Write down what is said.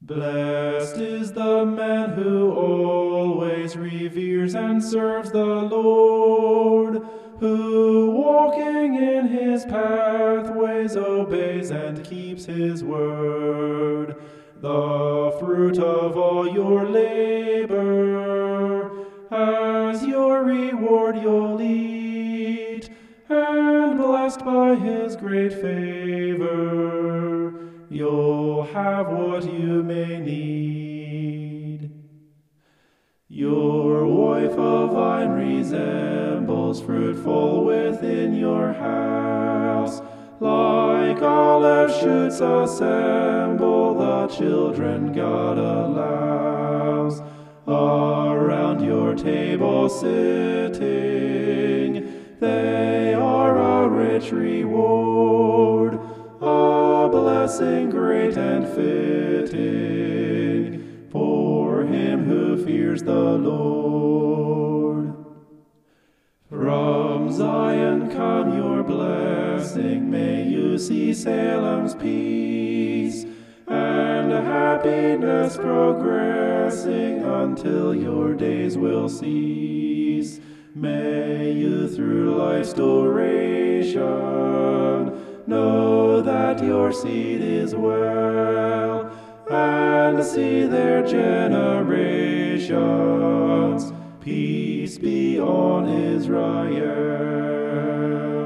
Blessed is the man who always reveres and serves the Lord, who walking in his pathways obeys and keeps his word. The fruit of all your labor, as your reward you'll eat, and blessed by his great favor, you'll have what you may need. Your wife a vine resembles, fruitful within your house. Like olive shoots assemble the children God allows. Around your table sitting, they are a rich reward, a blessing great and fitting for him who fears the Lord. From Zion come your blessing, may you see Salem's peace, and happiness progressing until your days will cease. May you through life's duration know that your seed is well, and see their generations. Peace be on Israel.